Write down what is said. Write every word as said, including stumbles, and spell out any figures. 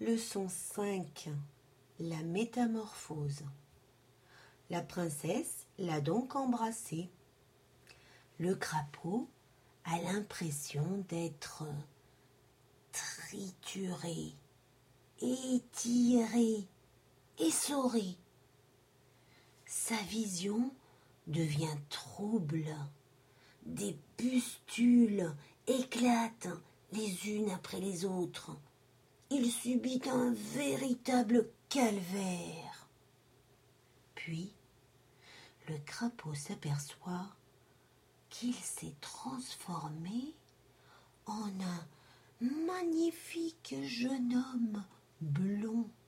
Leçon cinq. La métamorphose. La princesse l'a donc embrassé. Le crapaud a l'impression d'être trituré, étiré, essoré. Sa vision devient trouble. Des pustules éclatent les unes après les autres. Il subit un véritable calvaire. Puis, le crapaud s'aperçoit qu'il s'est transformé en un magnifique jeune homme blond.